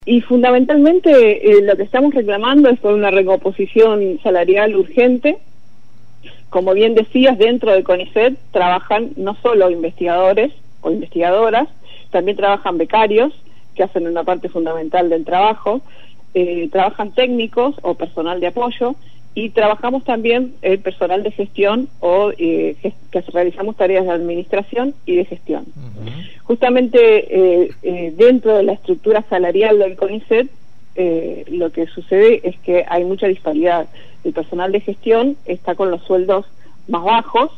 Y fundamentalmente lo que estamos reclamando es por una recomposición salarial urgente. Como bien decías, dentro de CONICET trabajan no solo investigadores o investigadoras, también trabajan becarios, que hacen una parte fundamental del trabajo, trabajan técnicos o personal de apoyo, y trabajamos también el personal de gestión o que realizamos tareas de administración y de gestión. Justamente dentro de la estructura salarial del CONICET, lo que sucede es que hay mucha disparidad. El personal de gestión está con los sueldos más bajos,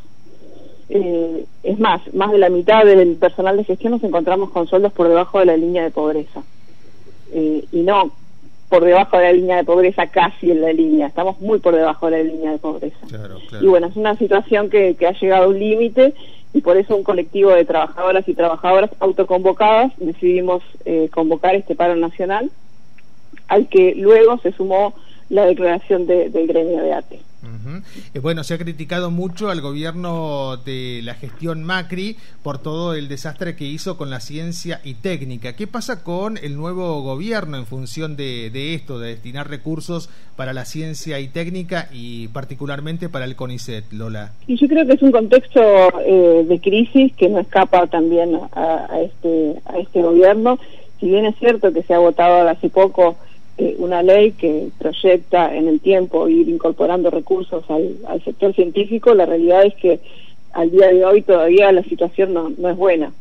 es más de la mitad del personal de gestión nos encontramos con sueldos por debajo de la línea de pobreza, y no por debajo de la línea de pobreza, casi en la línea, estamos muy por debajo de la línea de pobreza. Claro. Y bueno, es una situación que ha llegado a un límite, y por eso un colectivo de trabajadoras y trabajadoras autoconvocadas decidimos convocar este paro nacional, al que luego se sumó la declaración del gremio de ATE. Bueno, se ha criticado mucho al gobierno de la gestión Macri por todo el desastre que hizo con la ciencia y técnica. ¿Qué pasa con el nuevo gobierno en función de esto, de destinar recursos para la ciencia y técnica y particularmente para el CONICET, Lola? Y yo creo que es un contexto de crisis que no escapa también a este gobierno. Si bien es cierto que se ha votado hace poco una ley que proyecta en el tiempo ir incorporando recursos al sector científico, la realidad es que al día de hoy todavía la situación no es buena.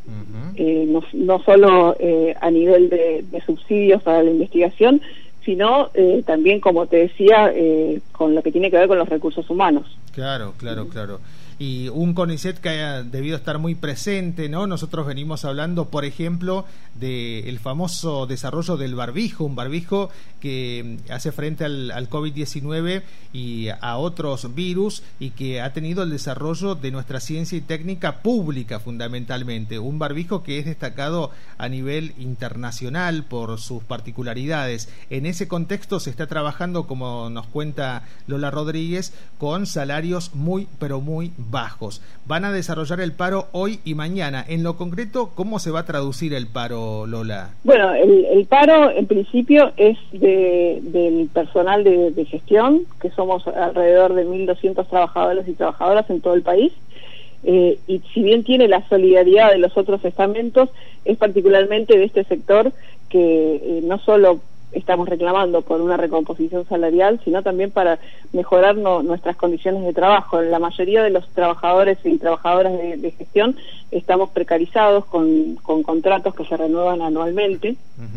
No solo a nivel de subsidios para la investigación, sino también, como te decía, con lo que tiene que ver con los recursos humanos. Claro. Y un CONICET que haya debido estar muy presente, ¿no? Nosotros venimos hablando, por ejemplo, del famoso desarrollo del barbijo, un barbijo que hace frente al COVID-19 y a otros virus, y que ha tenido el desarrollo de nuestra ciencia y técnica pública fundamentalmente, un barbijo que es destacado a nivel internacional por sus particularidades. En ese contexto se está trabajando, como nos cuenta Lola Rodríguez, con salarios muy, pero muy bajos. Van a desarrollar el paro hoy y mañana. En lo concreto, ¿cómo se va a traducir el paro, Lola? Bueno, el paro en principio es del personal de gestión, que somos alrededor de 1.200 trabajadores y trabajadoras en todo el país, y si bien tiene la solidaridad de los otros estamentos, es particularmente de este sector que no solo estamos reclamando por una recomposición salarial, sino también para mejorar nuestras condiciones de trabajo. La mayoría de los trabajadores y trabajadoras de gestión estamos precarizados con contratos que se renuevan anualmente.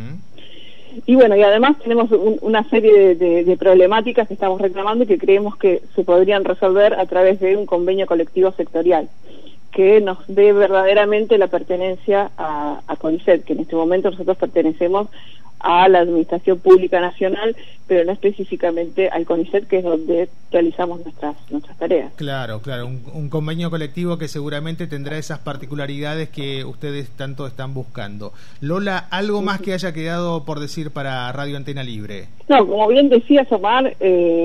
Y bueno, y además tenemos una serie de problemáticas que estamos reclamando y que creemos que se podrían resolver a través de un convenio colectivo sectorial que nos dé verdaderamente la pertenencia a CONICET, que en este momento nosotros pertenecemos a la Administración Pública Nacional, pero no específicamente al CONICET, que es donde realizamos nuestras tareas. Claro, un convenio colectivo que seguramente tendrá esas particularidades que ustedes tanto están buscando. Lola, ¿algo más que haya quedado por decir para Radio Antena Libre? No, como bien decías, Omar,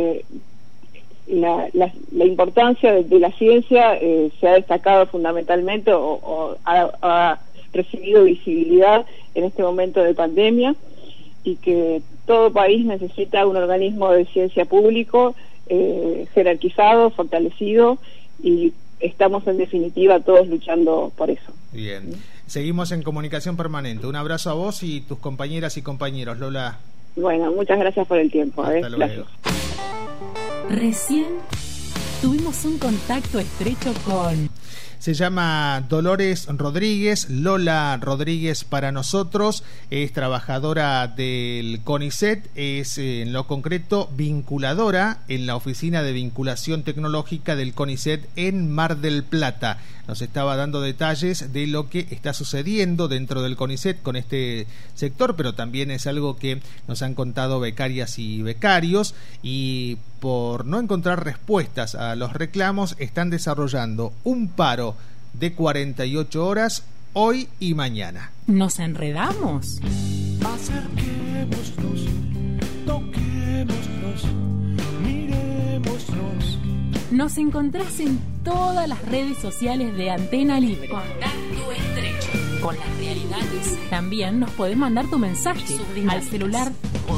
la importancia de la ciencia se ha destacado fundamentalmente o ha recibido visibilidad en este momento de pandemia, y que todo país necesita un organismo de ciencia público jerarquizado, fortalecido, y estamos en definitiva todos luchando por eso. Bien, seguimos en comunicación permanente. Un abrazo a vos y tus compañeras y compañeros, Lola. Bueno, muchas gracias por el tiempo. Hasta luego. Gracias. Recién tuvimos un contacto estrecho con... Se llama Dolores Rodríguez, Lola Rodríguez para nosotros, es trabajadora del CONICET, es en lo concreto vinculadora en la Oficina de Vinculación Tecnológica del CONICET en Mar del Plata. Nos estaba dando detalles de lo que está sucediendo dentro del CONICET con este sector, pero también es algo que nos han contado becarias y becarios, y por no encontrar respuestas a los reclamos están desarrollando un paro de 48 horas hoy y mañana. ¿Nos enredamos? Acerquémonos, toquémonos, mirémonos. Nos encontrás en todas las redes sociales de Antena Libre. Contacto estrecho. con las realidades. También nos podés mandar tu mensaje al celular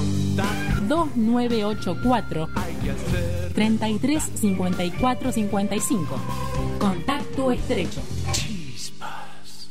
2984 33 54 55. Contacto estrecho.